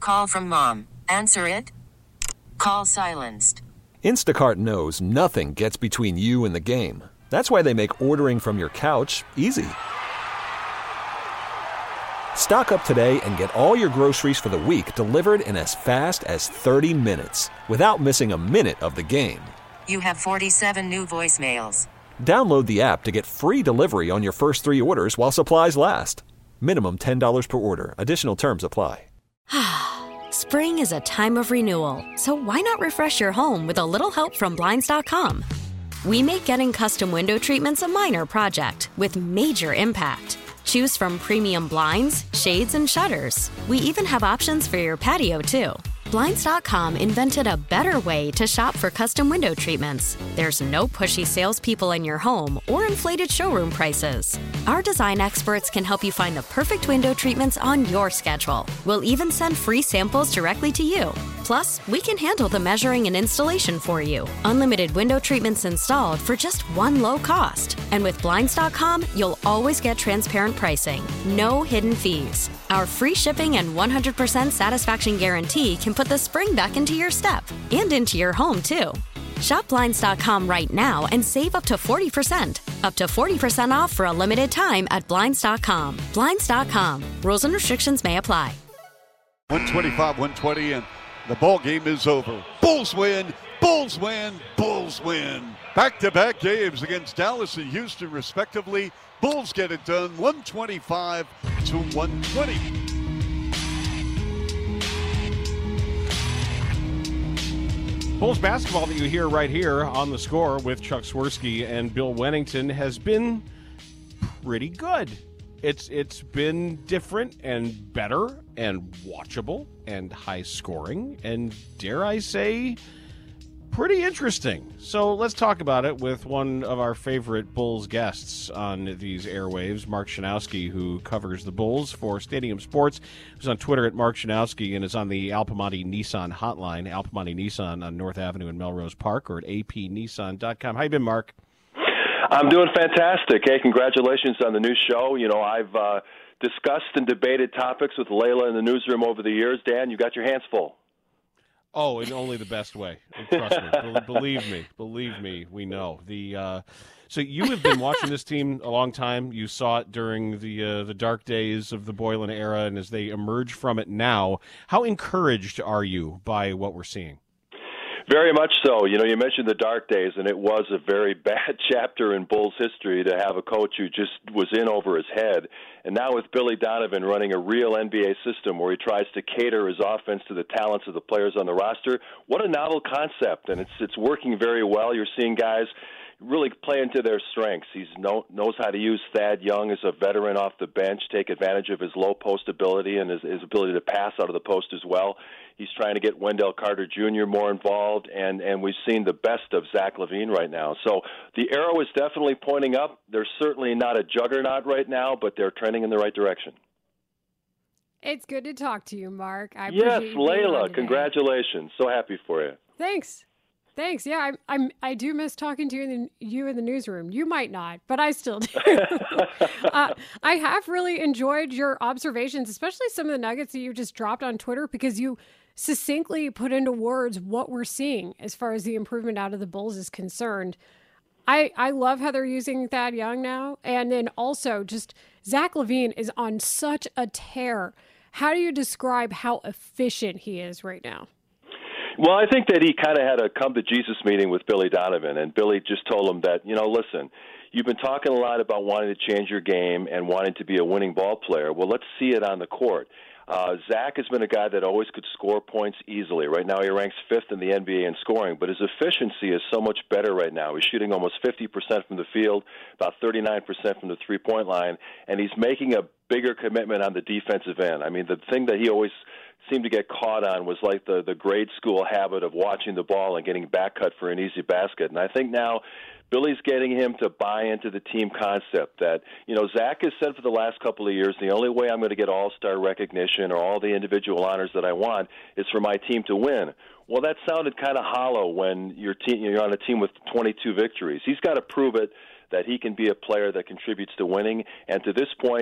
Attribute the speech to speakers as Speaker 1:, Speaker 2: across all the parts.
Speaker 1: Call from mom. Answer it. Call silenced.
Speaker 2: Instacart knows nothing gets between you and the game. That's why they make ordering from your couch easy. Stock up today and get all your groceries for the week delivered in as fast as 30 minutes without missing a minute of the game.
Speaker 1: You have 47 new voicemails.
Speaker 2: Download the app to get free delivery on your first 3 orders while supplies last. Minimum $10 per order. Additional terms apply.
Speaker 3: Spring is a time of renewal, so why not refresh your home with a little help from Blinds.com? We make getting custom window treatments a minor project with major impact. Choose from premium blinds, shades, and shutters. We even have options for your patio, too. Blinds.com invented a better way to shop for custom window treatments. There's no pushy salespeople in your home or inflated showroom prices. Our design experts can help you find the perfect window treatments on your schedule. We'll even send free samples directly to you. Plus, we can handle the measuring and installation for you. Unlimited window treatments installed for just one low cost. And with Blinds.com, you'll always get transparent pricing. No hidden fees. Our free shipping and 100% satisfaction guarantee can put the spring back into your step and into your home, too. Shop Blinds.com right now and save up to 40%. Up to 40% off for a limited time at Blinds.com. Blinds.com. Rules and restrictions may apply.
Speaker 4: 125-120, and the ball game is over. Bulls win, Bulls win, Bulls win. Back-to-back games against Dallas and Houston, respectively. Bulls get it done, 125-120.
Speaker 5: Bulls basketball that you hear right here on The Score with Chuck Swirsky and Bill Wennington has been pretty good. It's been different and better and watchable and high scoring and, dare I say, pretty interesting. So let's talk about it with one of our favorite Bulls guests on these airwaves, Mark Schanowski, who covers the Bulls for Stadium Sports, who's on Twitter at Mark Schanowski and is on the Alpamani Nissan hotline, Alpamani Nissan on North Avenue in Melrose Park, or at apnissan.com. How you been, Mark?
Speaker 6: I'm doing fantastic. Hey, congratulations on the new show. You know, I've discussed and debated topics with Layla in the newsroom over the years. Dan, you got your hands full.
Speaker 5: Oh, in only the best way. Trust me. Believe me, we know. So you have been watching this team a long time. You saw it during the dark days of the Boylen era, and as they emerge from it now, how encouraged are you by what we're seeing?
Speaker 6: Very much so. You know, you mentioned the dark days, and it was a very bad chapter in Bulls history to have a coach who just was in over his head. And now with Billy Donovan running a real NBA system where he tries to cater his offense to the talents of the players on the roster, what a novel concept, and it's working very well. You're seeing guys really play into their strengths. He knows how to use Thad Young as a veteran off the bench, take advantage of his low post ability and his ability to pass out of the post as well. He's trying to get Wendell Carter Jr. more involved, and we've seen the best of Zach LaVine right now. So the arrow is definitely pointing up. They're certainly not a juggernaut right now, but they're trending in the right direction.
Speaker 7: It's good to talk to you, Mark.
Speaker 6: Yes, Layla, congratulations. So happy for you.
Speaker 7: Thanks. Yeah, I do miss talking to you in the newsroom. You might not, but I still do. I have really enjoyed your observations, especially some of the nuggets that you just dropped on Twitter, because you succinctly put into words what we're seeing as far as the improvement out of the Bulls is concerned. I love how they're using Thad Young now, and then also just Zach LaVine is on such a tear. How do you describe how efficient he is right now?
Speaker 6: Well, I think that he kind of had a come-to-Jesus meeting with Billy Donovan, and Billy just told him that, listen, you've been talking a lot about wanting to change your game and wanting to be a winning ball player. Well, let's see it on the court. Zach has been a guy that always could score points easily. Right now he ranks 5th in the NBA in scoring, but his efficiency is so much better right now. He's shooting almost 50% from the field, about 39% from the three-point line, and he's making a bigger commitment on the defensive end. I mean, the thing that he always seemed to get caught on was like the grade school habit of watching the ball and getting back cut for an easy basket. And I think now Billy's getting him to buy into the team concept that, Zach has said for the last couple of years, the only way I'm going to get all-star recognition or all the individual honors that I want is for my team to win. Well, that sounded kind of hollow when you're on a team with 22 victories. He's got to prove it that he can be a player that contributes to winning. And to this point,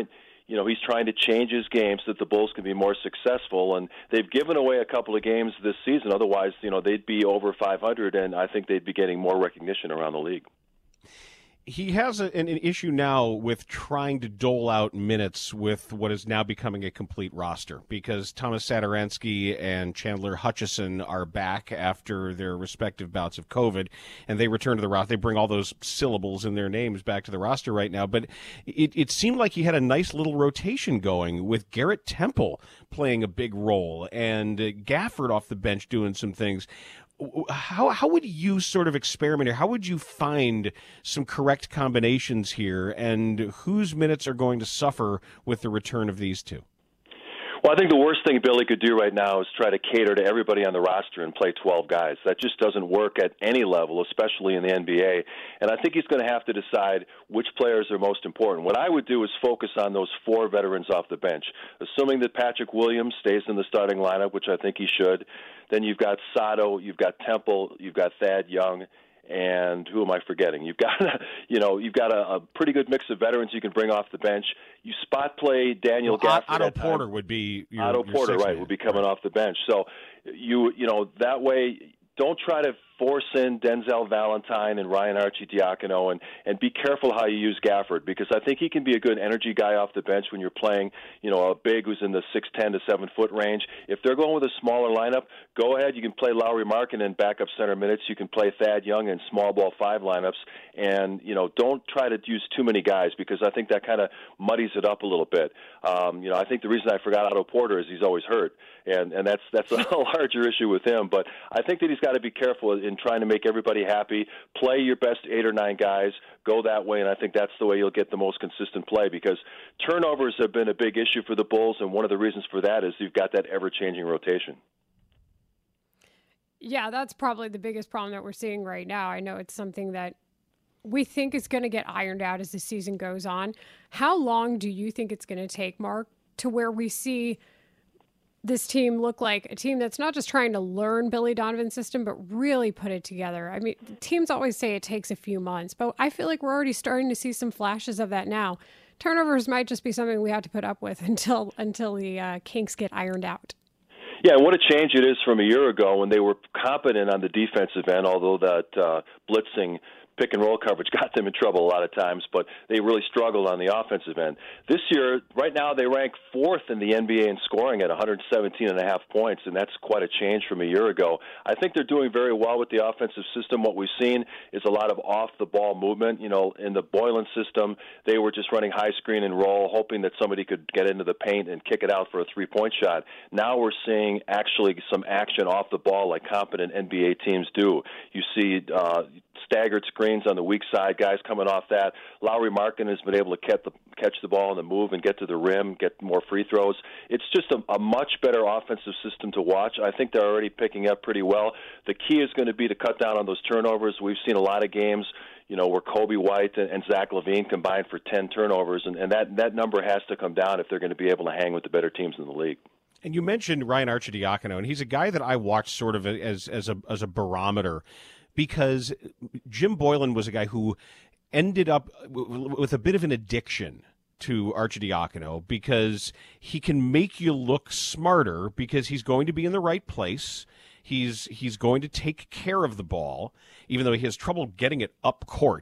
Speaker 6: he's trying to change his game so that the Bulls can be more successful. And they've given away a couple of games this season. Otherwise, they'd be over 500, and I think they'd be getting more recognition around the league.
Speaker 5: He has an issue now with trying to dole out minutes with what is now becoming a complete roster, because Thomas Satoransky and Chandler Hutchison are back after their respective bouts of COVID, and they return to the roster. They bring all those syllables in their names back to the roster right now. But it seemed like he had a nice little rotation going with Garrett Temple playing a big role and Gafford off the bench doing some things. How would you sort of experiment here? How would you find some correct combinations here, and whose minutes are going to suffer with the return of these two?
Speaker 6: Well, I think the worst thing Billy could do right now is try to cater to everybody on the roster and play 12 guys. That just doesn't work at any level, especially in the NBA. And I think he's going to have to decide which players are most important. What I would do is focus on those 4 veterans off the bench, assuming that Patrick Williams stays in the starting lineup, which I think he should. Then you've got Sato, you've got Temple, you've got Thad Young, and who am I forgetting? You've got, a pretty good mix of veterans you can bring off the bench. You spot play Daniel Gafford.
Speaker 5: Otto Porter would be
Speaker 6: Otto Porter, right? Would be coming off the bench. So that way, don't try to force in Denzel Valentine and Ryan Arcidiacono, and be careful how you use Gafford, because I think he can be a good energy guy off the bench when you're playing, a big who's in the 6'10" to 7 foot range. If they're going with a smaller lineup, go ahead. You can play Lauri Markkanen in backup center minutes. You can play Thad Young in small ball 5 lineups, and don't try to use too many guys, because I think that kind of muddies it up a little bit. I think the reason I forgot Otto Porter is he's always hurt, and that's a larger issue with him. But I think that he's got to be careful in trying to make everybody happy. Play your best 8 or 9 guys. Go that way, and I think that's the way you'll get the most consistent play, because turnovers have been a big issue for the Bulls, and one of the reasons for that is you've got that ever-changing rotation.
Speaker 7: Yeah, that's probably the biggest problem that we're seeing right now. I know it's something that we think is going to get ironed out as the season goes on. How long do you think it's going to take, Mark, to where we see this team look like a team that's not just trying to learn Billy Donovan's system, but really put it together? I mean, teams always say it takes a few months, but I feel like we're already starting to see some flashes of that now. Turnovers might just be something we have to put up with until the kinks get ironed out.
Speaker 6: Yeah, what a change it is from a year ago when they were competent on the defensive end, although that blitzing pick and roll coverage got them in trouble a lot of times, but they really struggled on the offensive end. This year, right now, they rank 4th in the NBA in scoring at 117.5 points, and that's quite a change from a year ago. I think they're doing very well with the offensive system. What we've seen is a lot of off-the-ball movement. In the Boylan system, they were just running high screen and roll, hoping that somebody could get into the paint and kick it out for a three-point shot. Now we're seeing actually some action off the ball like competent NBA teams do. You see staggered screens on the weak side, guys coming off that. Lauri Markkanen has been able to catch the ball on the move and get to the rim, get more free throws. It's just a much better offensive system to watch. I think they're already picking up pretty well. The key is going to be to cut down on those turnovers. We've seen a lot of games, where Kobe White and Zach LaVine combined for 10 turnovers, and that number has to come down if they're going to be able to hang with the better teams in the league.
Speaker 5: And you mentioned Ryan Arcidiacono, and he's a guy that I watch sort of as a barometer, because Jim Boylan was a guy who ended up with a bit of an addiction to Arcidiacono, because he can make you look smarter because he's going to be in the right place. He's going to take care of the ball, even though he has trouble getting it up court.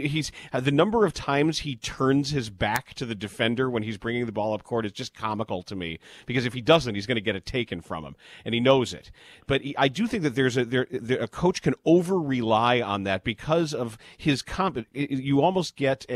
Speaker 5: The number of times he turns his back to the defender when he's bringing the ball up court is just comical to me, because if he doesn't, he's going to get it taken from him, and he knows it. But I do think that a coach can over rely on that because of his you almost get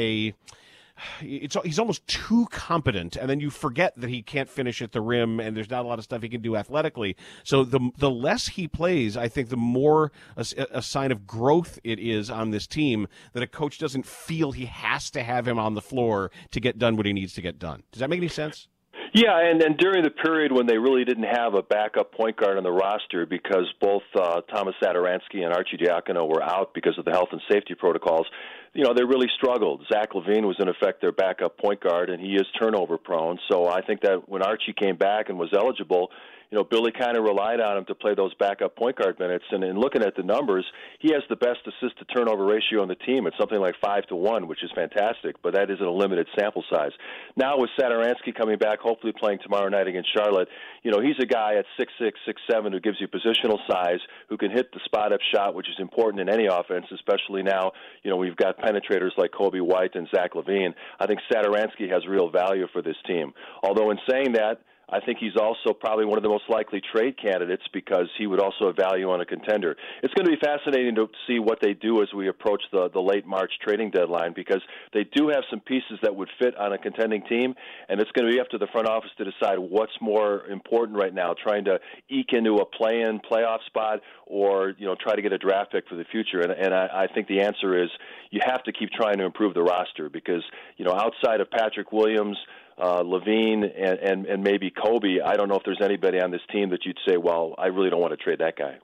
Speaker 5: he's almost too competent, and then you forget that he can't finish at the rim, and there's not a lot of stuff he can do athletically. So the less he plays, I think the more a sign of growth it is on this team, that a coach doesn't feel he has to have him on the floor to get done what he needs to get done. Does that make any sense?
Speaker 6: Yeah, and during the period when they really didn't have a backup point guard on the roster, because both Thomas Satoransky and Arcidiacono were out because of the health and safety protocols, they really struggled. Zach LaVine was, in effect, their backup point guard, and he is turnover prone. So I think that when Archie came back and was eligible, Billy kind of relied on him to play those backup point guard minutes. And in looking at the numbers, he has the best assist-to-turnover ratio on the team. It's something like 5-1, which is fantastic, but that is in a limited sample size. Now with Satoransky coming back, hopefully playing tomorrow night against Charlotte, he's a guy at 6'6", 6'7", who gives you positional size, who can hit the spot-up shot, which is important in any offense, especially now, we've got penetrators like Kobe White and Zach LaVine. I think Satoransky has real value for this team. Although in saying that, I think he's also probably one of the most likely trade candidates because he would also have value on a contender. It's going to be fascinating to see what they do as we approach the late March trading deadline because they do have some pieces that would fit on a contending team, and it's going to be up to the front office to decide what's more important right now, trying to eke into a play-in playoff spot or try to get a draft pick for the future. And I think the answer is you have to keep trying to improve the roster because outside of Patrick Williams, LaVine and maybe Kobe, I don't know if there's anybody on this team that you'd say, well, I really don't want to trade that guy.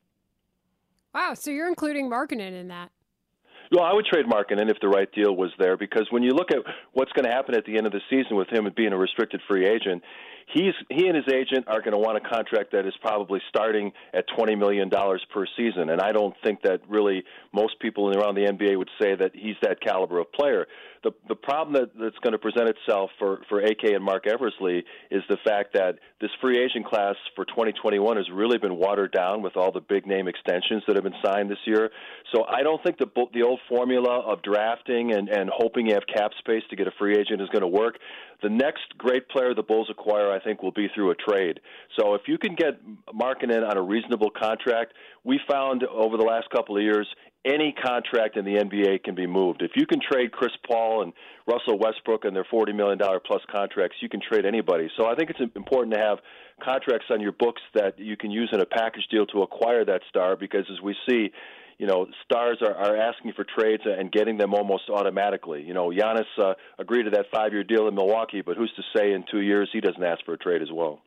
Speaker 7: Wow, so you're including Markkanen in that.
Speaker 6: Well, I would trade Markkanen if the right deal was there because when you look at what's going to happen at the end of the season with him being a restricted free agent, he and his agent are going to want a contract that is probably starting at $20 million per season, and I don't think that really most people around the NBA would say that he's that caliber of player. The problem that's going to present itself for AK and Mark Eversley is the fact that this free agent class for 2021 has really been watered down with all the big-name extensions that have been signed this year. So I don't think the old formula of drafting and hoping you have cap space to get a free agent is going to work. The next great player the Bulls acquire, I think, will be through a trade. So if you can get Markkanen on a reasonable contract, we found over the last couple of years any contract in the NBA can be moved. If you can trade Chris Paul and Russell Westbrook and their $40 million plus contracts, you can trade anybody. So I think it's important to have contracts on your books that you can use in a package deal to acquire that star because as we see, stars are asking for trades and getting them almost automatically. Giannis agreed to that 5-year deal in Milwaukee, but who's to say in 2 years he doesn't ask for a trade as well?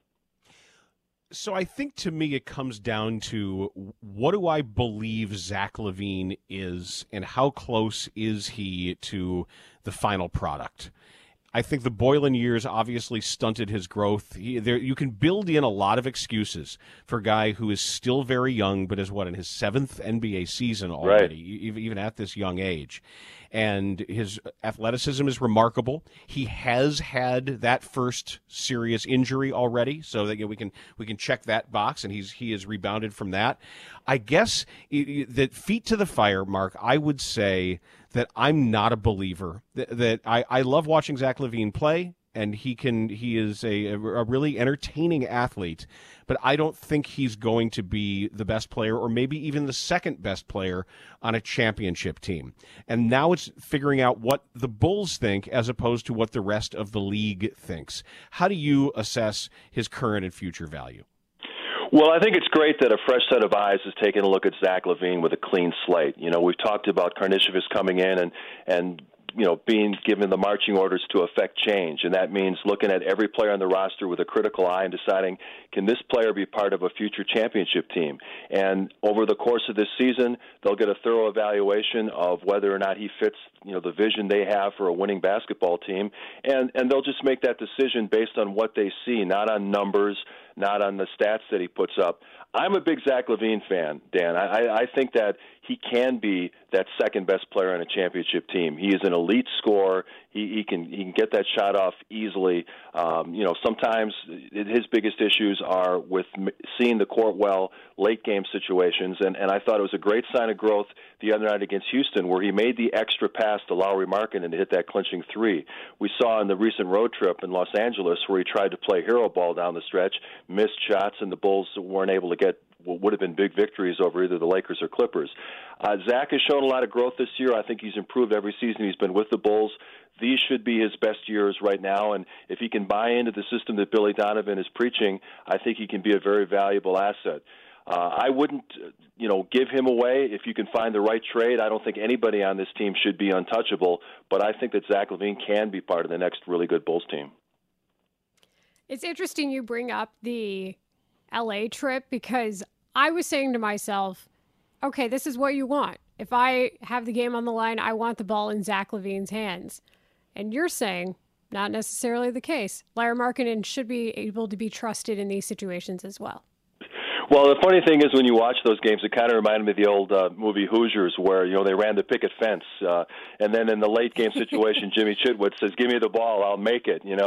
Speaker 5: So I think to me it comes down to what do I believe Zach LaVine is and how close is he to the final product? I think the Boylen years obviously stunted his growth. You can build in a lot of excuses for a guy who is still very young, but is in his 7th NBA season already, right, even at this young age. And his athleticism is remarkable. He has had that first serious injury already, so that we can check that box, and he has rebounded from that. I guess that feet to the fire, Mark, I would say that I'm not a believer. That I love watching Zach LaVine play, and he is a really entertaining athlete, but I don't think he's going to be the best player or maybe even the second best player on a championship team. And now it's figuring out what the Bulls think as opposed to what the rest of the league thinks. How do you assess his current and future value?
Speaker 6: Well, I think it's great that a fresh set of eyes is taking a look at Zach LaVine with a clean slate. We've talked about Karnisovas coming in and being given the marching orders to affect change, and that means looking at every player on the roster with a critical eye and deciding, can this player be part of a future championship team? And over the course of this season, they'll get a thorough evaluation of whether or not he fits, the vision they have for a winning basketball team, and they'll just make that decision based on what they see, not on numbers, not on the stats that he puts up. I'm a big Zach LaVine fan, Dan. I think that he can be that second best player on a championship team. He is an elite scorer. He can get that shot off easily. Sometimes his biggest issues are with seeing the court well, late game situations, and I thought it was a great sign of growth the other night against Houston where he made the extra pass to Lauri Markkanen to hit that clinching three. We saw in the recent road trip in Los Angeles where he tried to play hero ball down the stretch, missed shots, and the Bulls weren't able to get what would have been big victories over either the Lakers or Clippers. Zach has shown a lot of growth this year. I think he's improved every season he's been with the Bulls. These should be his best years right now, and if he can buy into the system that Billy Donovan is preaching, I think he can be a very valuable asset. I wouldn't, give him away if you can find the right trade. I don't think anybody on this team should be untouchable, but I think that Zach LaVine can be part of the next really good Bulls team.
Speaker 7: It's interesting you bring up the LA trip because I was saying to myself, okay, this is what you want. If I have the game on the line, I want the ball in Zach LaVine's hands. And you're saying, not necessarily the case. Lauri Markkanen should be able to be trusted in these situations as well.
Speaker 6: Well, the funny thing is when you watch those games, it kind of reminded me of the old movie Hoosiers where, they ran the picket fence. And then in the late game situation, Jimmy Chitwood says, give me the ball, I'll make it, and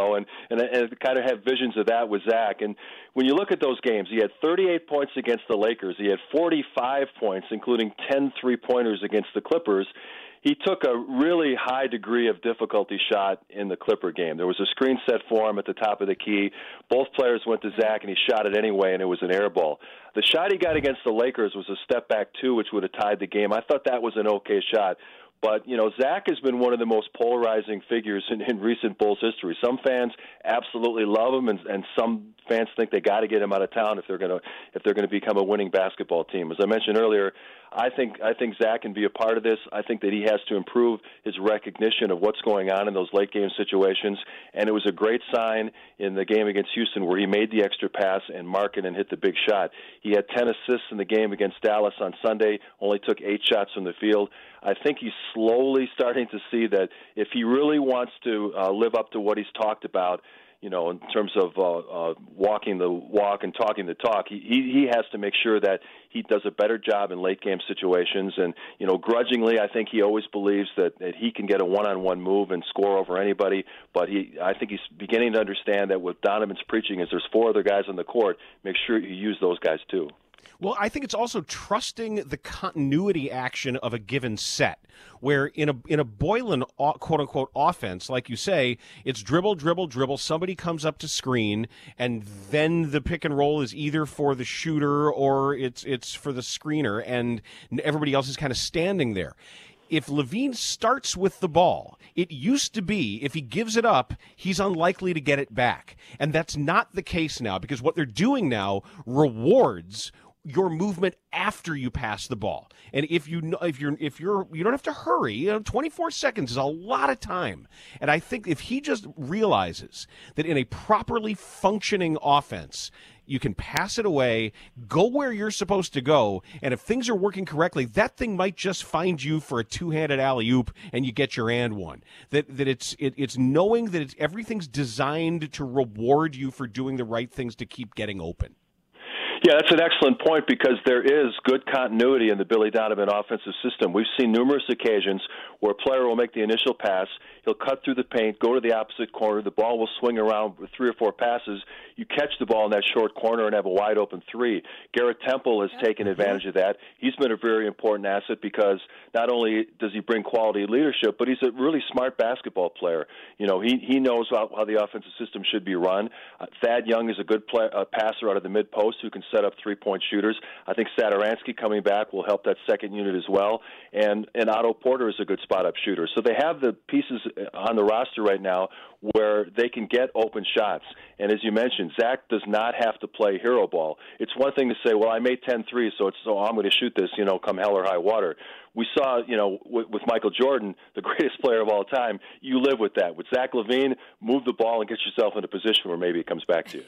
Speaker 6: I kind of have visions of that with Zach. And when you look at those games, he had 38 points against the Lakers. He had 45 points, including 10 3-pointers against the Clippers. He took a really high degree of difficulty shot in the Clipper game. There was a screen set for him at the top of the key. Both players went to Zach, and he shot it anyway, and it was an air ball. The shot he got against the Lakers was a step-back two, which would have tied the game. I thought that was an okay shot. But, Zach has been one of the most polarizing figures in recent Bulls history. Some fans absolutely love him, and some fans think they got to get him out of town if they're going to become a winning basketball team. As I mentioned earlier, I think Zach can be a part of this. I think that he has to improve his recognition of what's going on in those late game situations. And it was a great sign in the game against Houston where he made the extra pass and Markkanen hit the big shot. He had 10 assists in the game against Dallas on Sunday, only took 8 shots from the field. I think he's slowly starting to see that if he really wants to live up to what he's talked about, in terms of walking the walk and talking the talk, he has to make sure that he does a better job in late game situations. And, grudgingly, I think he always believes that he can get a one-on-one move and score over anybody. But I think he's beginning to understand that what Donovan's preaching is there's 4 other guys on the court. Make sure you use those guys too.
Speaker 5: Well, I think it's also trusting the continuity action of a given set, where in a Boylen quote-unquote offense, like you say, it's dribble, dribble, dribble, somebody comes up to screen, and then the pick and roll is either for the shooter or it's for the screener, and everybody else is kind of standing there. If LaVine starts with the ball, it used to be if he gives it up, he's unlikely to get it back. And that's not the case now, because what they're doing now rewards your movement after you pass the ball. And if you don't have to hurry, 24 seconds is a lot of time. And I think if he just realizes that in a properly functioning offense, you can pass it away, go where you're supposed to go, and if things are working correctly, that thing might just find you for a two-handed alley-oop and you get your and one. That it's knowing that everything's designed to reward you for doing the right things to keep getting open.
Speaker 6: Yeah, that's an excellent point because there is good continuity in the Billy Donovan offensive system. We've seen numerous occasions where a player will make the initial pass, he'll cut through the paint, go to the opposite corner, the ball will swing around with 3 or 4 passes, you catch the ball in that short corner and have a wide open 3. Garrett Temple has taken advantage of that. He's been a very important asset because not only does he bring quality leadership, but he's a really smart basketball player. He knows how the offensive system should be run. Thad Young is a good passer out of the mid-post who can set up 3-point shooters. I think Satoransky coming back will help that second unit as well. And Otto Porter is a good spot-up shooter. So they have the pieces on the roster right now where they can get open shots. And as you mentioned, Zach does not have to play hero ball. It's one thing to say, well, I made 10 threes, so I'm going to shoot this, come hell or high water. We saw, with Michael Jordan, the greatest player of all time, you live with that. With Zach LaVine, move the ball and get yourself in a position where maybe it comes back to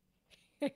Speaker 6: you.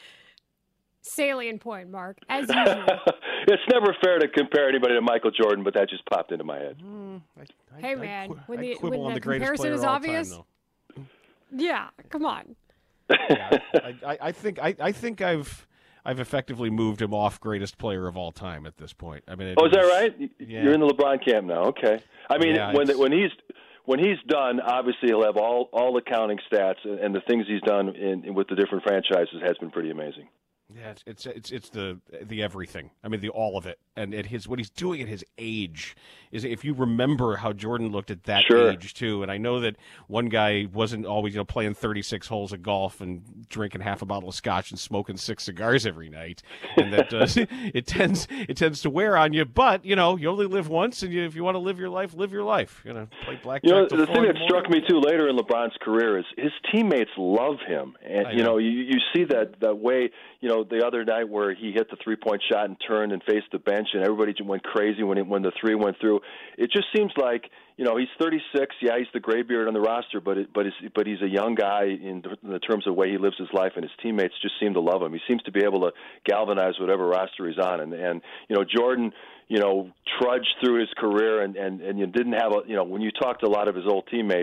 Speaker 7: Salient point, Mark, as usual.
Speaker 6: It's never fair to compare anybody to Michael Jordan, but that just popped into my head.
Speaker 7: Hey, man, when the
Speaker 5: comparison
Speaker 7: is obvious,
Speaker 5: time,
Speaker 7: yeah, come on.
Speaker 5: Yeah, I think I've effectively moved him off greatest player of all time at this point. I mean,
Speaker 6: is that right? Yeah. You're in the LeBron camp now. Okay. I mean,
Speaker 5: yeah,
Speaker 6: when he's done, obviously he'll have all the counting stats and the things he's done with the different franchises has been pretty amazing.
Speaker 5: Yeah, it's the everything. I mean, the all of it, and what he's doing at his age is. If you remember how Jordan looked at that age too, and I know that one guy wasn't always playing 36 holes of golf and drinking half a bottle of scotch and smoking 6 cigars every night, and that it tends to wear on you. But you only live once, and if you want to live your life, play blackjack.
Speaker 6: The thing that struck me too later in LeBron's career is his teammates love him, and you see that way. The other night where he hit the 3-point shot and turned and faced the bench, and everybody just went crazy when the 3 went through. It just seems like he's 36. Yeah, he's the gray beard on the roster, but he's a young guy in the terms of the way he lives his life, and his teammates just seem to love him. He seems to be able to galvanize whatever roster he's on, and Jordan. Trudged through his career and you didn't have when you talk to a lot of his old teammates,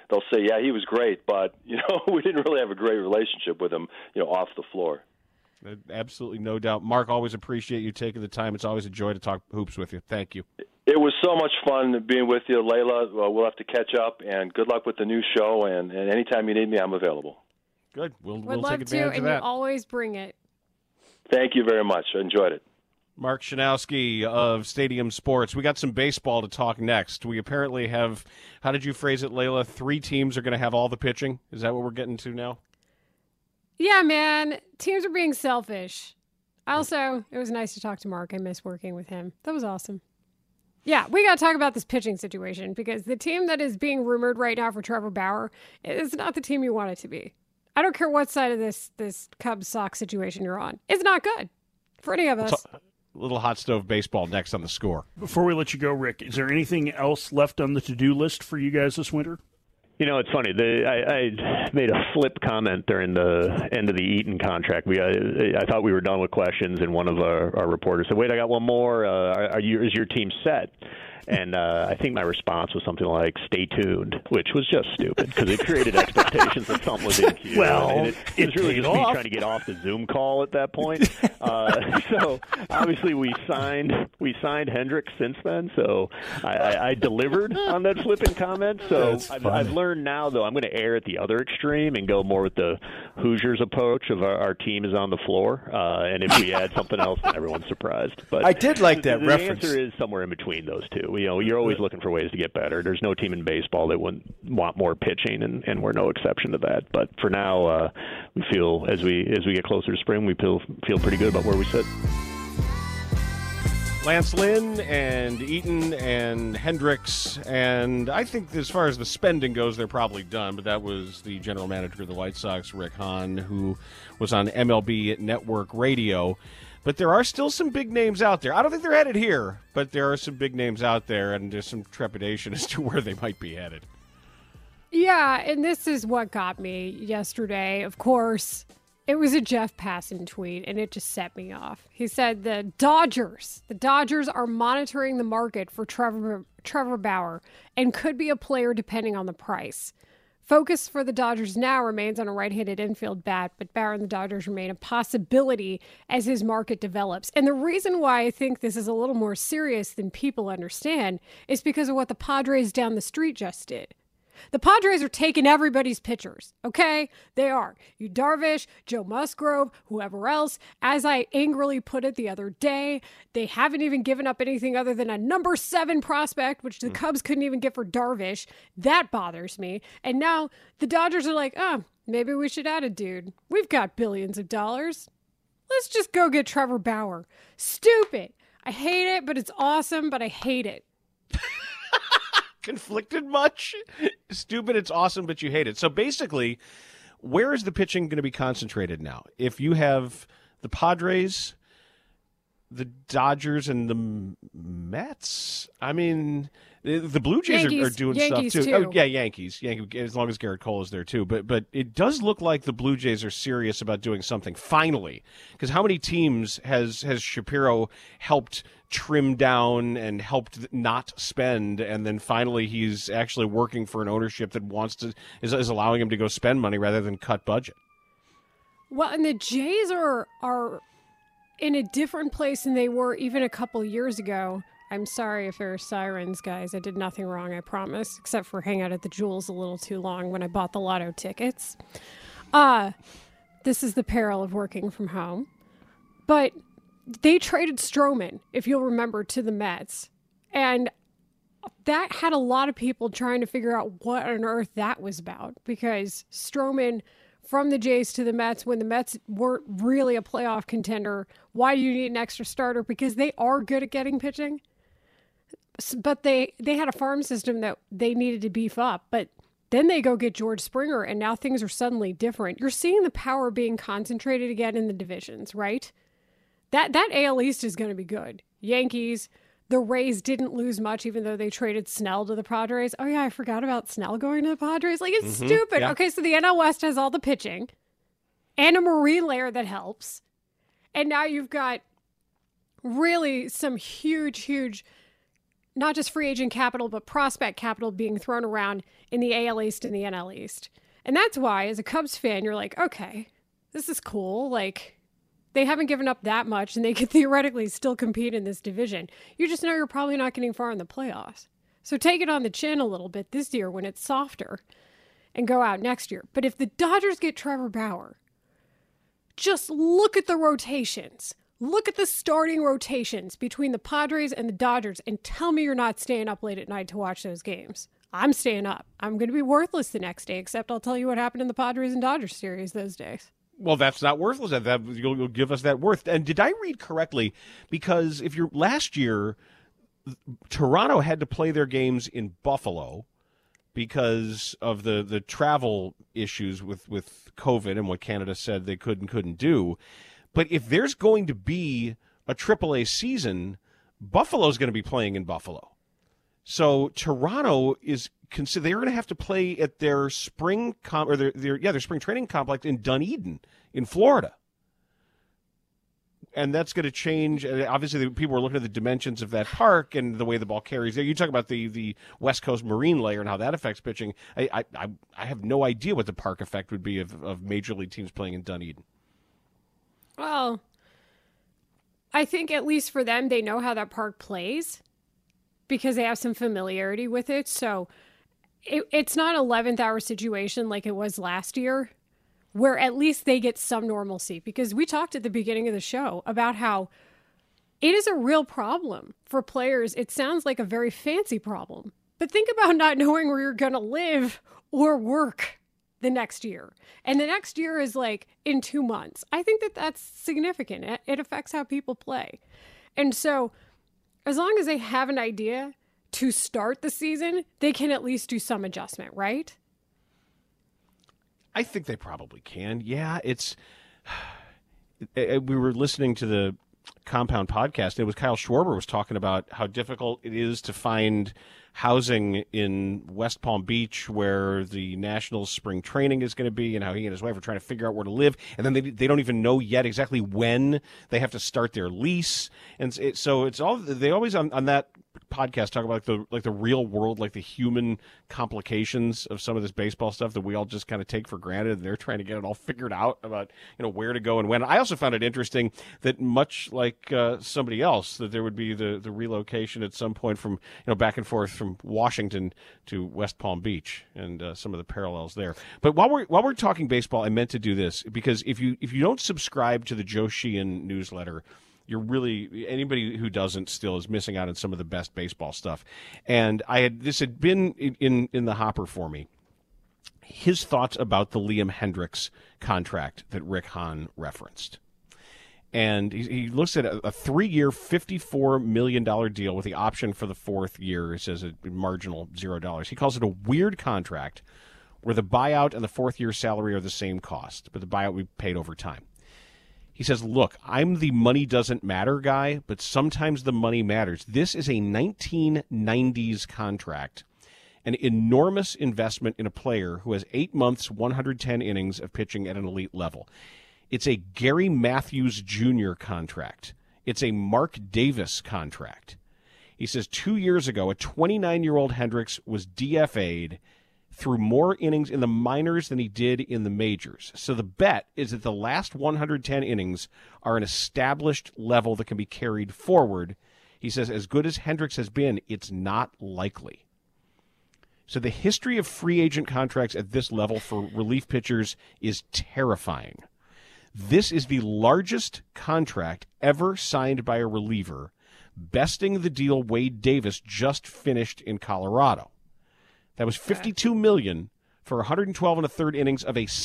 Speaker 6: they'll say, yeah, he was great, but, we didn't really have a great relationship with him, off the floor.
Speaker 5: Absolutely, no doubt. Mark, always appreciate you taking the time. It's always a joy to talk hoops with you. Thank you.
Speaker 6: It was so much fun being with you, Layla. We'll have to catch up, and good luck with the new show, and anytime you need me, I'm available.
Speaker 5: Good. We'll
Speaker 7: Would love
Speaker 5: take advantage
Speaker 7: to,
Speaker 5: of that.
Speaker 7: and you always bring it.
Speaker 6: Thank you very much. I enjoyed it.
Speaker 5: Mark Schanowski of Stadium Sports. We got some baseball to talk next. We apparently have, how did you phrase it, Layla? 3 teams are going to have all the pitching? Is that what we're getting to now?
Speaker 7: Yeah, man. Teams are being selfish. Also, it was nice to talk to Mark. I miss working with him. That was awesome. Yeah, we got to talk about this pitching situation because the team that is being rumored right now for Trevor Bauer is not the team you want it to be. I don't care what side of this Cubs Sox situation you're on. It's not good for any of us.
Speaker 5: A little hot stove baseball next on the Score.
Speaker 8: Before we let you go, Rick, is there anything else left on the to-do list for you guys this winter?
Speaker 9: It's funny. I made a flip comment during the end of the Eaton contract. I thought we were done with questions, and one of our reporters said, "Wait, I got one more. Is your team set?" And I think my response was something like, "Stay tuned," which was just stupid because it created expectations that something was in queue.
Speaker 8: Well,
Speaker 9: and it was really just me trying to get off the Zoom call at that point. So obviously we signed Hendricks since then. So I delivered on that flippant comment. So I've learned now, though, I'm going to err at the other extreme and go more with the Hoosiers approach of our team is on the floor. And if we add something else, then everyone's surprised. But
Speaker 10: I did like that
Speaker 9: the
Speaker 10: reference.
Speaker 9: The answer is somewhere in between those two. You're always looking for ways to get better. There's no team in baseball that wouldn't want more pitching, and we're no exception to that. But for now, we feel as we get closer to spring, we feel pretty good about where we sit.
Speaker 5: Lance Lynn and Eaton and Hendricks, and I think as far as the spending goes, they're probably done, but that was the general manager of the White Sox, Rick Hahn, who was on MLB Network Radio. But there are still some big names out there. I don't think they're headed here, but there are some big names out there, and there's some trepidation as to where they might be headed.
Speaker 7: Yeah, and this is what got me yesterday. Of course, it was a Jeff Passan tweet, and it just set me off. He said the Dodgers are monitoring the market for Trevor Bauer and could be a player depending on the price. Focus for the Dodgers now remains on a right-handed infield bat, but Bauer and the Dodgers remain a possibility as his market develops. And the reason why I think this is a little more serious than people understand is because of what the Padres down the street just did. The Padres are taking everybody's pitchers, okay? They are. Yu Darvish, Joe Musgrove, whoever else. As I angrily put it the other day, they haven't even given up anything other than a number 7 prospect, which the Cubs couldn't even get for Darvish. That bothers me. And now the Dodgers are like, maybe we should add a dude. We've got billions of dollars. Let's just go get Trevor Bauer. Stupid. I hate it, but it's awesome, but I hate it.
Speaker 5: Conflicted much? Stupid, it's awesome, but you hate it. So basically, where is the pitching going to be concentrated now? If you have the Padres, the Dodgers, and the Mets, I mean, the Blue Jays are doing
Speaker 7: Yankees
Speaker 5: stuff too.
Speaker 7: too.
Speaker 5: Oh, yeah, Yankees, as long as Garrett Cole is there too. But it does look like the Blue Jays are serious about doing something finally. Because how many teams has Shapiro helped trim down and helped not spend, and then finally he's actually working for an ownership that is allowing him to go spend money rather than cut budget?
Speaker 7: Well, and the Jays are in a different place than they were even a couple years ago. I'm sorry if there are sirens, guys. I did nothing wrong, I promise, except for hang out at the Jewels a little too long when I bought the lotto tickets. This is the peril of working from home. But they traded Stroman, if you'll remember, to the Mets. And that had a lot of people trying to figure out what on earth that was about. Because Stroman from the Jays to the Mets, when the Mets weren't really a playoff contender, why do you need an extra starter? Because they are good at getting pitching. But they had a farm system that they needed to beef up. But then they go get George Springer, and now things are suddenly different. You're seeing the power being concentrated again in the divisions, right? That AL East is going to be good. Yankees, the Rays didn't lose much, even though they traded Snell to the Padres. Oh, yeah, I forgot about Snell going to the Padres. Like, it's stupid. Yeah. Okay, so the NL West has all the pitching and a marine layer that helps. And now you've got really some huge not just free agent capital, but prospect capital being thrown around in the AL East and the NL East. And that's why, as a Cubs fan, you're like, okay, this is cool. Like, they haven't given up that much, and they could theoretically still compete in this division. You just know you're probably not getting far in the playoffs. So take it on the chin a little bit this year when it's softer and go out next year. But if the Dodgers get Trevor Bauer, just look at the rotations. Look at the starting rotations between the Padres and the Dodgers and tell me you're not staying up late at night to watch those games. I'm staying up. I'm going to be worthless the next day, except I'll tell you what happened in the Padres and Dodgers series those days.
Speaker 5: Well, that's not worthless. You'll give us that worth. And did I read correctly? Because if you're last year, Toronto had to play their games in Buffalo because of the travel issues with COVID and what Canada said they could and couldn't do. But if there's going to be a AAA season, Buffalo's going to be playing in Buffalo. So Toronto is they're going to have to play at their spring their spring training complex in Dunedin in Florida. And that's going to change. Obviously, people are looking at the dimensions of that park and the way the ball carries there. You talk about the West Coast marine layer and how that affects pitching. I have no idea what the park effect would be of major league teams playing in Dunedin.
Speaker 7: Well, I think at least for them, they know how that park plays because they have some familiarity with it. So it's not an 11th hour situation like it was last year, where at least they get some normalcy. Because we talked at the beginning of the show about how it is a real problem for players. It sounds like a very fancy problem. But think about not knowing where you're going to live or work the next year. And the next year is like in 2 months. I think that that's significant. It affects how people play. And so as long as they have an idea to start the season, they can at least do some adjustment, right?
Speaker 5: I think they probably can. Yeah, we were listening to the Compound podcast. It was Kyle Schwarber was talking about how difficult it is to find housing in West Palm Beach where the Nationals spring training is going to be, and how he and his wife are trying to figure out where to live. And then they don't even know yet exactly when they have to start their lease. And so it's all, they always on that podcast talk about the real world, like the human complications of some of this baseball stuff that we all just kind of take for granted, and they're trying to get it all figured out about where to go and when. I also found it interesting that much like somebody else, that there would be the relocation at some point from back and forth from Washington to West Palm Beach, and some of the parallels there. But while we're talking baseball, I meant to do this because if you don't subscribe to the Joe Sheehan newsletter, you're really, anybody who doesn't still is missing out on some of the best baseball stuff. And this had been in the hopper for me. His thoughts about the Liam Hendriks contract that Rick Hahn referenced. And he looks at a 3-year, $54 million deal with the option for the 4th year. It says a marginal $0. He calls it a weird contract where the buyout and the 4th year salary are the same cost, but the buyout will be paid over time. He says, look, I'm the money doesn't matter guy, but sometimes the money matters. This is a 1990s contract, an enormous investment in a player who has 8 months, 110 innings of pitching at an elite level. It's a Gary Matthews Jr. contract. It's a Mark Davis contract. He says 2 years ago, a 29-year-old Hendriks was DFA'd through more innings in the minors than he did in the majors. So the bet is that the last 110 innings are an established level that can be carried forward. He says, as good as Hendriks has been, it's not likely. So the history of free agent contracts at this level for relief pitchers is terrifying. This is the largest contract ever signed by a reliever, besting the deal Wade Davis just finished in Colorado. That was $52 million for 112 1/3 innings of a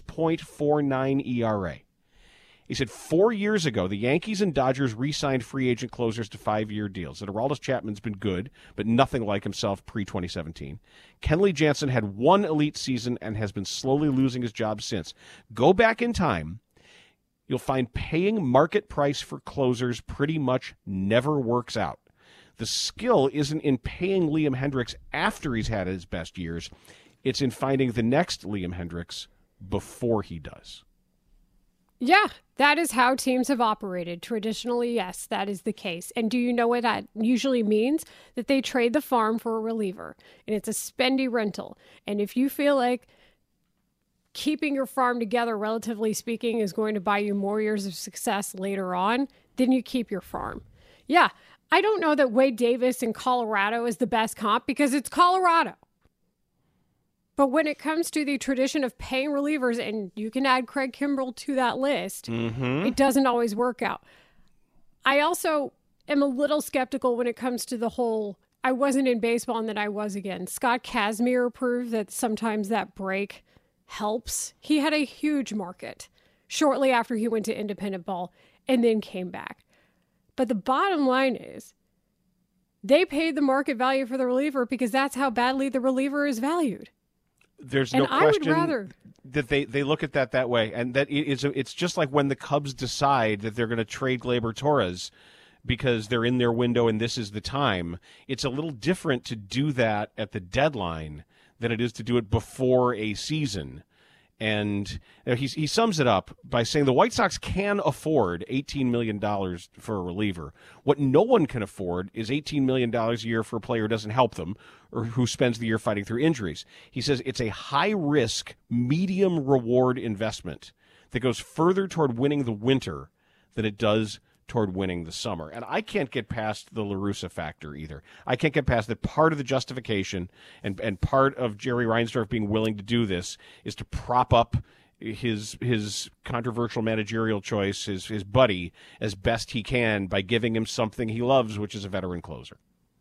Speaker 5: 6.49 ERA. He said 4 years ago, the Yankees and Dodgers re-signed free agent closers to 5-year deals. That Aroldis Chapman's been good, but nothing like himself pre-2017. Kenley Jansen had one elite season and has been slowly losing his job since. Go back in time, you'll find paying market price for closers pretty much never works out. The skill isn't in paying Liam Hendriks after he's had his best years. It's in finding the next Liam Hendriks before he does.
Speaker 7: Yeah, that is how teams have operated. Traditionally, yes, that is the case. And do you know what that usually means? That they trade the farm for a reliever, and it's a spendy rental. And if you feel like keeping your farm together, relatively speaking, is going to buy you more years of success later on, then you keep your farm. Yeah, I don't know that Wade Davis in Colorado is the best comp because it's Colorado. But when it comes to the tradition of paying relievers, and you can add Craig Kimbrell to that list, it doesn't always work out. I also am a little skeptical when it comes to the whole, I wasn't in baseball and then I was again. Scott Kazmir proved that sometimes that break helps. He had a huge market shortly after he went to independent ball and then came back. But the bottom line is they paid the market value for the reliever because that's how badly the reliever is valued.
Speaker 5: There's no question that they look at that way, and that it's just like when the Cubs decide that they're going to trade Gleyber Torres because they're in their window and this is the time. It's a little different to do that at the deadline than it is to do it before a season. And he sums it up by saying the White Sox can afford $18 million for a reliever. What no one can afford is $18 million a year for a player who doesn't help them or who spends the year fighting through injuries. He says it's a high-risk, medium-reward investment that goes further toward winning the winter than it does toward winning the summer. And I can't get past the La Russa factor either. I can't get past that part of the justification and part of Jerry Reinsdorf being willing to do this is to prop up his controversial managerial choice, his buddy, as best he can by giving him something he loves, which is a veteran closer.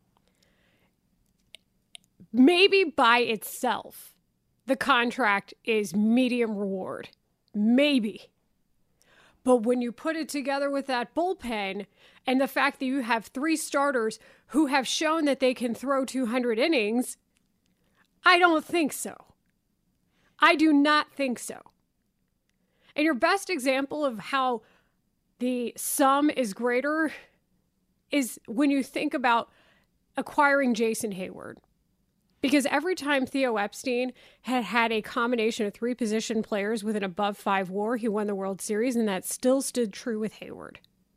Speaker 7: Maybe by itself, the contract is medium reward. Maybe. But when you put it together with that bullpen and the fact that you have 3 starters who have shown that they can throw 200 innings, I don't think so. I do not think so. And your best example of how the sum is greater is when you think about acquiring Jason Hayward. Because every time Theo Epstein had a combination of 3 position players with an above 5 WAR, he won the World Series, and that still stood true with Hayward.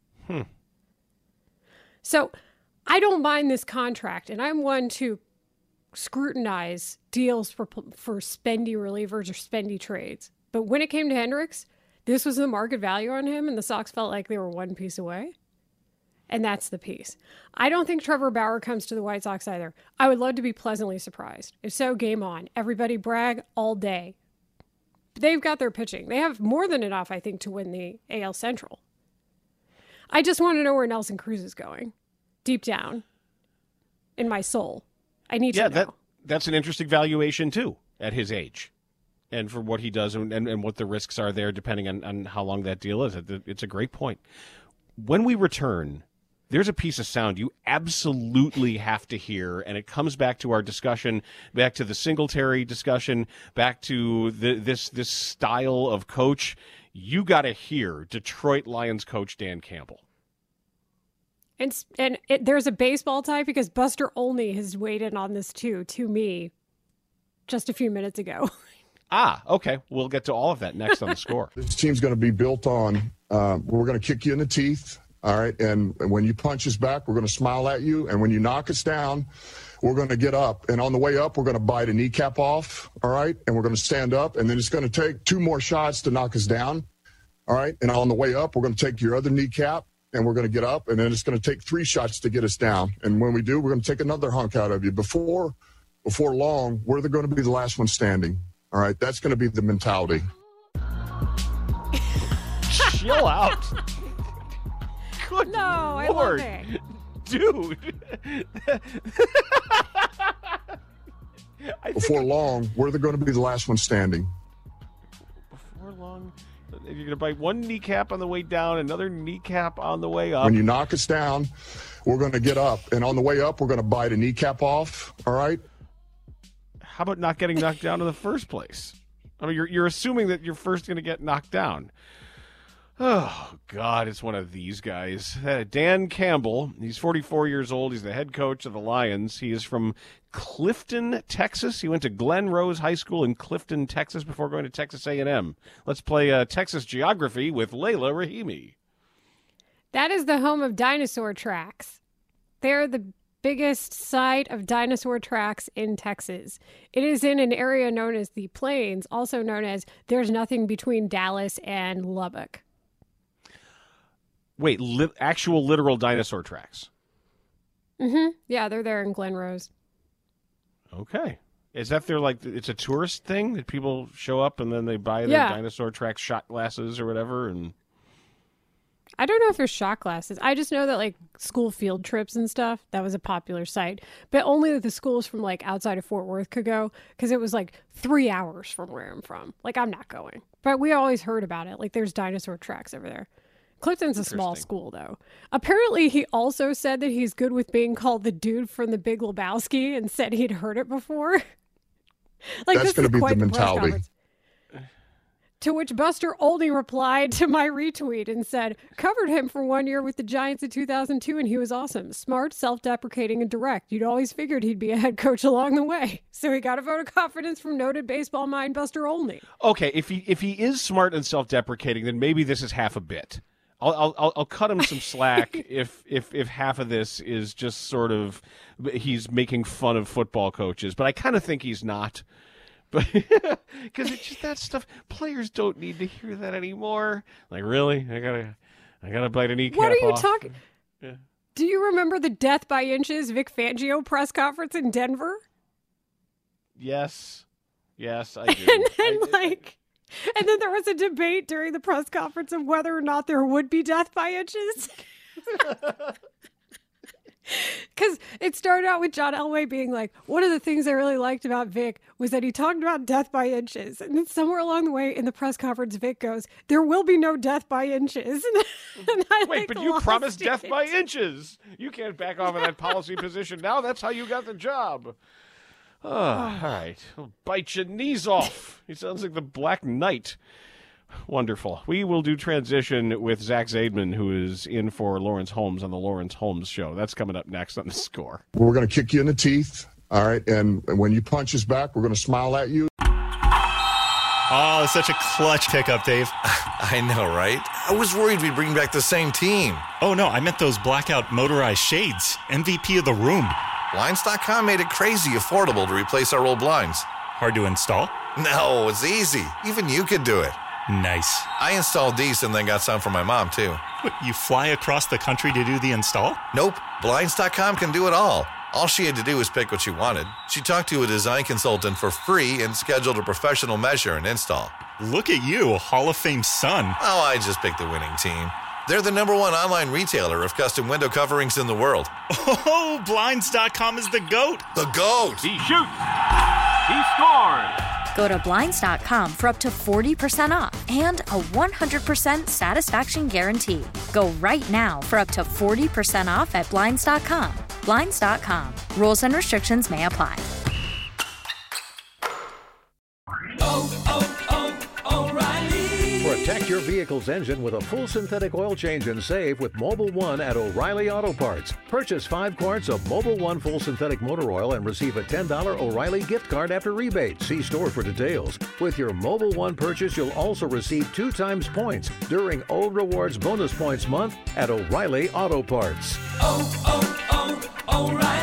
Speaker 7: So I don't mind this contract, and I'm one to scrutinize deals for spendy relievers or spendy trades. But when it came to Hendricks, this was the market value on him, and the Sox felt like they were one piece away. And that's the piece. I don't think Trevor Bauer comes to the White Sox either. I would love to be pleasantly surprised. If so, game on. Everybody brag all day. They've got their pitching. They have more than enough, I think, to win the AL Central. I just want to know where Nelson Cruz is going. Deep down in my soul. I need to know.
Speaker 5: That's an interesting valuation, too, at his age. And for what he does and what the risks are there, depending on how long that deal is. It's a great point. When we return, there's a piece of sound you absolutely have to hear, and it comes back to our discussion, back to the Singletary discussion, back to this style of coach. You got to hear Detroit Lions coach Dan Campbell.
Speaker 7: And there's a baseball tie because Buster Olney has weighed in on this too, to me, just a few minutes ago.
Speaker 5: Okay. We'll get to all of that next on The Score.
Speaker 10: This team's going to be built on, we're going to kick you in the teeth, all right? And when you punch us back, we're going to smile at you. And when you knock us down, we're going to get up. And on the way up, we're going to bite a kneecap off, all right? And we're going to stand up. And then it's going to take 2 more shots to knock us down, all right? And on the way up, we're going to take your other kneecap, and we're going to get up. And then it's going to take 3 shots to get us down. And when we do, we're going to take another hunk out of you. Before long, we're going to be the last one standing. All right, that's going to be the mentality.
Speaker 5: Chill out. Good
Speaker 7: I
Speaker 5: Lord.
Speaker 7: love it.
Speaker 5: Dude.
Speaker 10: Before long, we're going to be the last one standing.
Speaker 5: Before long, you're going to bite one kneecap on the way down, another kneecap on the way up.
Speaker 10: When you knock us down, we're going to get up. And on the way up, we're going to bite a kneecap off, all right?
Speaker 5: How about not getting knocked down in the first place? I mean, you're assuming that you're first going to get knocked down. Oh, God, it's one of these guys. Dan Campbell, he's 44 years old. He's the head coach of the Lions. He is from Clifton, Texas. He went to Glen Rose High School in Clifton, Texas before going to Texas A&M. Let's play Texas geography with Layla Rahimi.
Speaker 7: That is the home of dinosaur tracks. They're the biggest site of dinosaur tracks in Texas. It is in an area known as the Plains, also known as there's nothing between Dallas and Lubbock.
Speaker 5: Wait, actual literal dinosaur tracks?
Speaker 7: Mm-hmm. Yeah, they're there in Glen Rose.
Speaker 5: Okay. Is that it's a tourist thing that people show up and then they buy their dinosaur track shot glasses or whatever? And
Speaker 7: I don't know if there's shot glasses. I just know that like school field trips and stuff, that was a popular site. But only the schools from like outside of Fort Worth could go because it was like 3 hours from where I'm from. Like I'm not going. But we always heard about it. Like there's dinosaur tracks over there. Clifton's a small school, though. Apparently, he also said that he's good with being called the dude from The Big Lebowski and said he'd heard it before. Like
Speaker 10: that's going to be the mentality.
Speaker 7: To which Buster Olney replied to my retweet and said, covered him for 1 year with the Giants in 2002, and he was awesome. Smart, self-deprecating, and direct. You'd always figured he'd be a head coach along the way. So he got a vote of confidence from noted baseball mind Buster Olney.
Speaker 5: Okay, if he is smart and self-deprecating, then maybe this is half a bit. I'll cut him some slack if half of this is just sort of he's making fun of football coaches, but I kind of think he's not. But because it's just that stuff, players don't need to hear that anymore. Like really, I gotta bite a kneecap.
Speaker 7: What are you
Speaker 5: off.
Speaker 7: talking? Yeah. Do you remember the death by inches Vic Fangio press conference in Denver?
Speaker 5: Yes, I do.
Speaker 7: And then there was a debate during the press conference of whether or not there would be death by inches. Because it started out with John Elway being like, one of the things I really liked about Vic was that he talked about death by inches. And then somewhere along the way in the press conference, Vic goes, there will be no death by inches. And
Speaker 5: Wait, but you promised death by inches. You can't back off of that policy position now. That's how you got the job. Oh, all right. I'll bite your knees off. He sounds like the Black Knight. Wonderful. We will do transition with Zach Zaidman, who is in for Lawrence Holmes on the Lawrence Holmes Show. That's coming up next on The Score.
Speaker 10: We're going to kick you in the teeth, all right? And when you punch us back, we're going to smile at you.
Speaker 11: Oh, it's such a clutch pickup, Dave.
Speaker 12: I know, right? I was worried we'd bring back the same team.
Speaker 11: Oh, no, I meant those blackout motorized shades. MVP of the room.
Speaker 12: Blinds.com made it crazy affordable to replace our old blinds.
Speaker 11: Hard to install?
Speaker 12: No, it's easy. Even you could do it.
Speaker 11: Nice.
Speaker 12: I installed these and then got some for my mom, too.
Speaker 11: What, you fly across the country to do the install?
Speaker 12: Nope. Blinds.com can do it all. All she had to do was pick what she wanted. She talked to a design consultant for free and scheduled a professional measure and install.
Speaker 11: Look at you, Hall of Fame son.
Speaker 12: Oh, I just picked the winning team. They're the #1 online retailer of custom window coverings in the world.
Speaker 11: Oh, Blinds.com is the GOAT.
Speaker 12: The GOAT.
Speaker 13: He shoots. He scored.
Speaker 3: Go to Blinds.com for up to 40% off and a 100% satisfaction guarantee. Go right now for up to 40% off at Blinds.com. Blinds.com. Rules and restrictions may apply.
Speaker 14: Protect your vehicle's engine with a full synthetic oil change and save with Mobil 1 at O'Reilly Auto Parts. Purchase 5 quarts of Mobil 1 full synthetic motor oil and receive a $10 O'Reilly gift card after rebate. See store for details. With your Mobil 1 purchase, you'll also receive 2 times points during O Rewards Bonus Points Month at O'Reilly Auto Parts.
Speaker 15: O'Reilly.